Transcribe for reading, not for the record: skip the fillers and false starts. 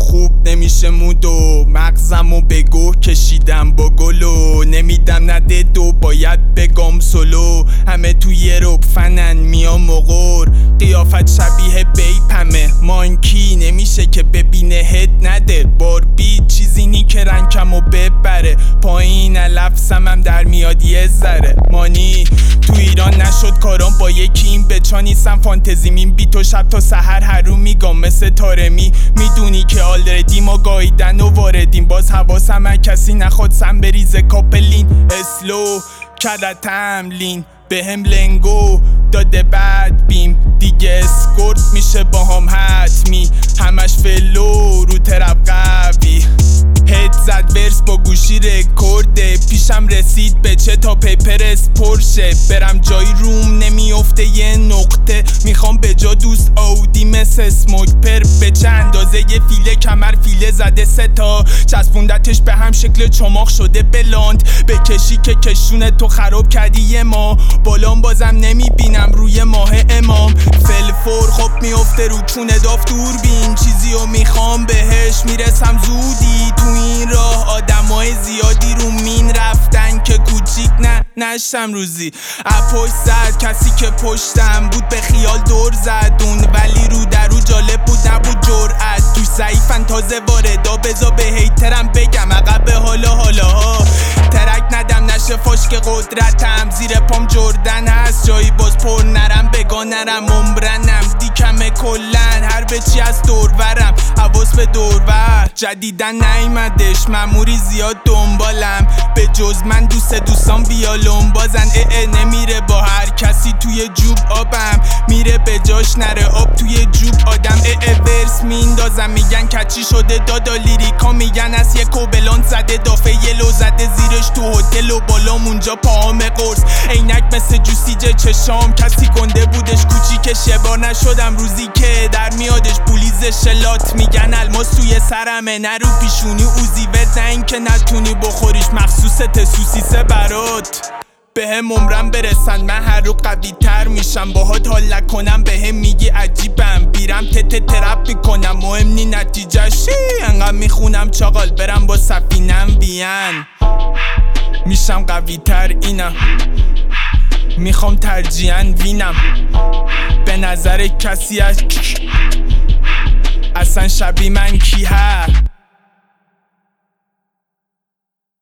خوب نمیشه مودو مغزمو به گوه کشیدم با گلو نمیدم نده دو باید بگم سولو همه توی رب فنن میام و غور قیافت شبیه بیپمه مانکی نمیشه که ببینه هد نده باربی چیزی نی که رنگمو ببره پایین لفظم هم در میاد یه ذره مانی تو ایران نشد کارام با یکی این بچا نیستم فانتزیمین بی تو شب تا سحر هرو میگم مثل تارمی میدونی که آلردی ما گاییدن و واردیم باز حواسم کسی نخواد سم بریزه کاپلین اسلو کرده تملین به هم لنگو داده بعد بیم دیگه اسکورت میشه با هم حتمی همش فلو رو طرف قوی هد زد ورس با گوشی رکورده پیشم رسید به چه تا پیپرس پرشه برم جای روم نمیافته یه نقطه میخوام به جا دوست آودی مثل اسموک پر به چه اندازه یه فیله کمر فیله زده سه تا چسبوندتش به هم شکل چماق شده بلاند بکشی که کشون تو خراب کردی یه ما بالام بازم نمیبینم روی ماه امام فلفور خب میافته رو چونه داف دوربین چیزیو میخوام بهش میرسم زودی تو این راه آدمای زیادی رو مین رفتن که کوچیک نشتم روزی اپوش زد کسی که پشتم بود به خیال دور زدون ولی رو درو جالب بود نبود جرأت توش ضعیفن تازه واردا بزا به هیترم بگم عقب حالا ترک ندم نشه فاشک قدرتم زیر پام جردن هست جایی باز پر نرم بگا نرم عمرنم دیکمه کلن هر به چی از دورورم حواس به دورور جدیدن نیمدش مموری زیاد دنبالم به جز من دوستان بیالون بازن نمیره با هر کسی توی جوب آبم میره به جاش نره آب توی جوب آدم ورس میندازم میگن کچی شده دادا لیریکا میگن از یه کوبلان زده دافه یه لو زده زیرش تو هتل و بالام اونجا پاهم قرص عینک مثل جوسیجه چشام کسی گنده بودش کوچیکش یه بار نشدم روزی که در میادش پولیز شلات میگن الماس توی سرمه نرو پیشونی اوزی ورد نه این که نتونی بخوریش مخصوص سوسیسه برات به هم عمرم برسن من هر رو قوی تر میشم باهات حال نکنم به هم میگی عجیبم بیرم ترپ میکنم مهم نی نتیجه شی انقدر میخونم چاقال برم با سفینم بیان میشم قوی تر اینم میخوام ترجیحاً وینم به نظر کسی اصلا شبیه من کی هست